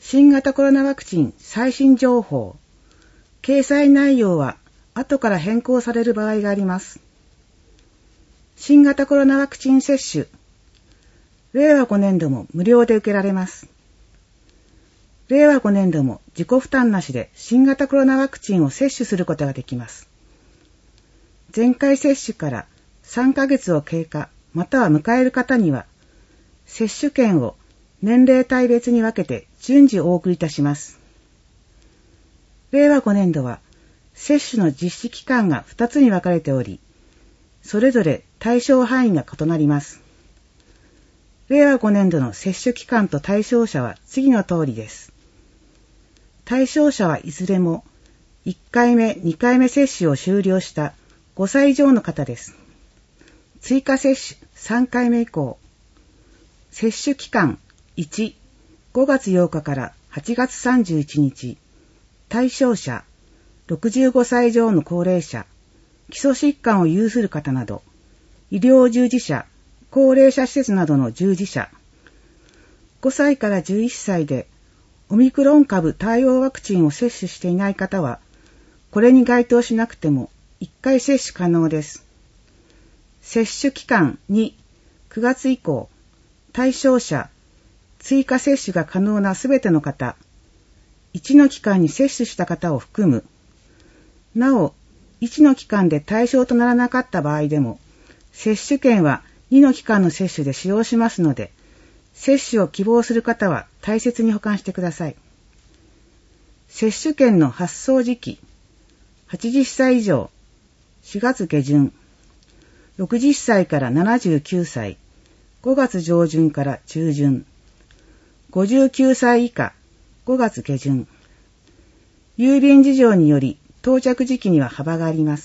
新型コロナワクチン最新情報。掲載内容は後から変更される場合があります。新型コロナワクチン接種。令和5年度も無料で受けられます。令和5年度も自己負担なしで新型コロナワクチンを接種することができます。前回接種から3ヶ月を経過または迎える方には、接種券を年齢帯別に分けて順次お送りいたします。令和5年度は接種の実施期間が2つに分かれており、それぞれ対象範囲が異なります。令和5年度の接種期間と対象者は次の通りです。対象者はいずれも1回目、2回目接種を終了した5歳以上の方です。追加接種3回目以降。接種期間1、5月8日から8月31日。対象者、65歳以上の高齢者、基礎疾患を有する方など、医療従事者、高齢者施設などの従事者、5歳から11歳でオミクロン株対応ワクチンを接種していない方は、これに該当しなくても1回接種可能です。接種期間2、9月以降、対象者、追加接種が可能なすべての方、1の期間に接種した方を含む。なお、1の期間で対象とならなかった場合でも、接種券は2の期間の接種で使用しますので、接種を希望する方は大切に保管してください。接種券の発送時期、80歳以上、4月下旬、60歳から79歳、5月上旬から中旬、59歳以下、5月下旬。郵便事情により到着時期には幅があります。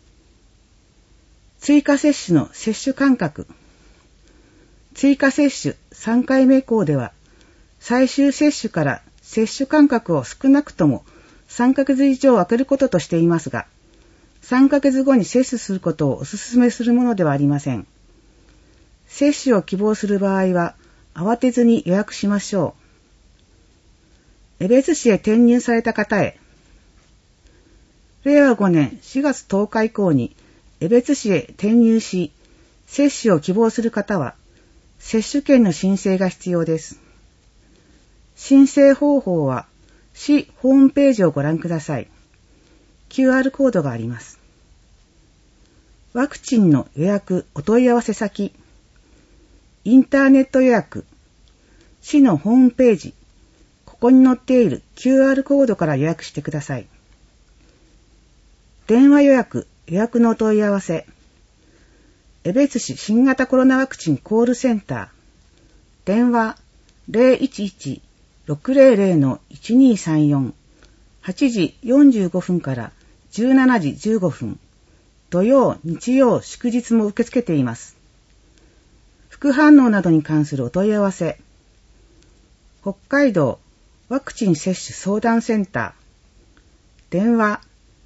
追加接種の接種間隔。追加接種3回目以降では、最終接種から接種間隔を少なくとも3ヶ月以上空けることとしていますが、3ヶ月後に接種することをお勧めするものではありません。接種を希望する場合は、慌てずに予約しましょう。江別市へ転入された方へ。令和5年4月10日以降に江別市へ転入し、接種を希望する方は、接種券の申請が必要です。申請方法は、市ホームページをご覧ください。QR コードがあります。ワクチンの予約お問い合わせ先。インターネット予約。市のホームページ。ここに載っている QR コードから予約してください。電話予約、予約のお問い合わせ。江別市新型コロナワクチンコールセンター。電話 011-600-1234。8時45分から17時15分。土曜、日曜、祝日も受け付けています。副反応などに関するお問い合わせ。北海道ワクチン接種相談センター。電話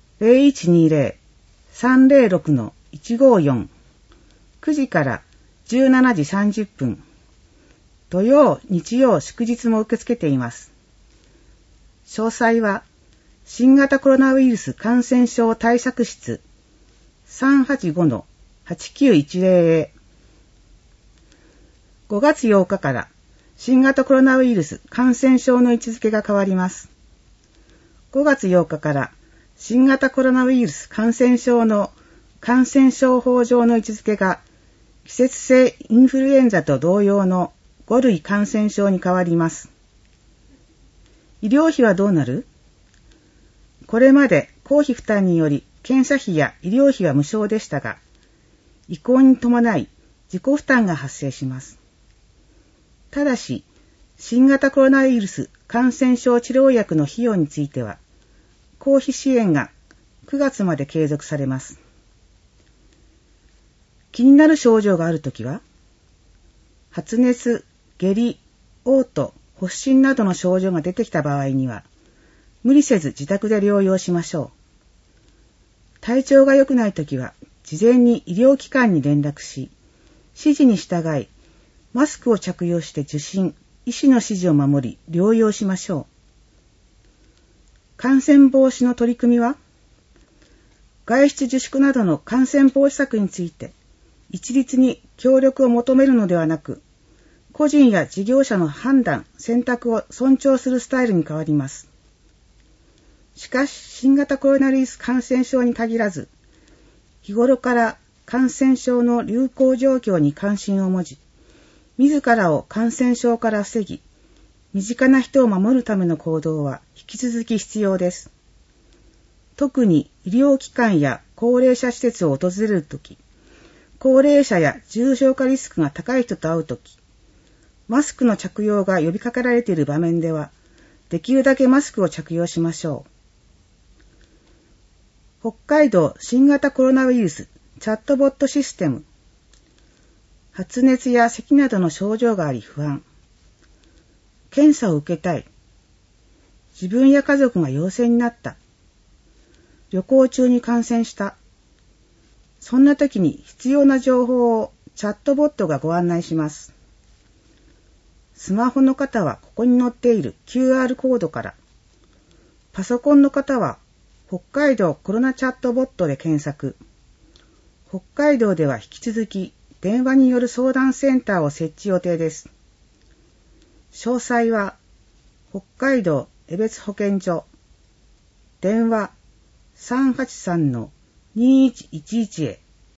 0120-306-154。9時から17時30分。土曜、日曜、祝日も受け付けています。詳細は、新型コロナウイルス感染症対策室 385-8910 へ。5月8日から新型コロナウイルス感染症の位置づけが変わります。5月8日から新型コロナウイルス感染症の感染症法上の位置づけが季節性インフルエンザと同様の5類感染症に変わります。医療費はどうなる？これまで公費負担により検査費や医療費は無償でしたが、移行に伴い自己負担が発生します。ただし、新型コロナウイルス感染症治療薬の費用については、公費支援が9月まで継続されます。気になる症状があるときは、発熱、下痢、嘔吐、発疹などの症状が出てきた場合には、無理せず自宅で療養しましょう。体調が良くないときは、事前に医療機関に連絡し、指示に従い、マスクを着用して受診、 医師の指示を守り療養しましょう。感染防止の取り組みは、外出自粛などの感染防止策について一律に協力を求めるのではなく、個人や事業者の判断・選択を尊重するスタイルに変わります。しかし、新型コロナウイルス感染症に限らず、日頃から感染症の流行状況に関心を持ち、自らを感染症から防ぎ、身近な人を守るための行動は引き続き必要です。特に医療機関や高齢者施設を訪れるとき、高齢者や重症化リスクが高い人と会うとき、マスクの着用が呼びかけられている場面では、できるだけマスクを着用しましょう。北海道新型コロナウイルスチャットボットシステム。発熱や咳などの症状があり不安。検査を受けたい。自分や家族が陽性になった。旅行中に感染した。そんな時に必要な情報をチャットボットがご案内します。スマホの方はここに載っている QR コードから、パソコンの方は北海道コロナチャットボットで検索。北海道では引き続き電話による相談センターを設置予定です。詳細は北海道江別保健所電話 383-2111 へ。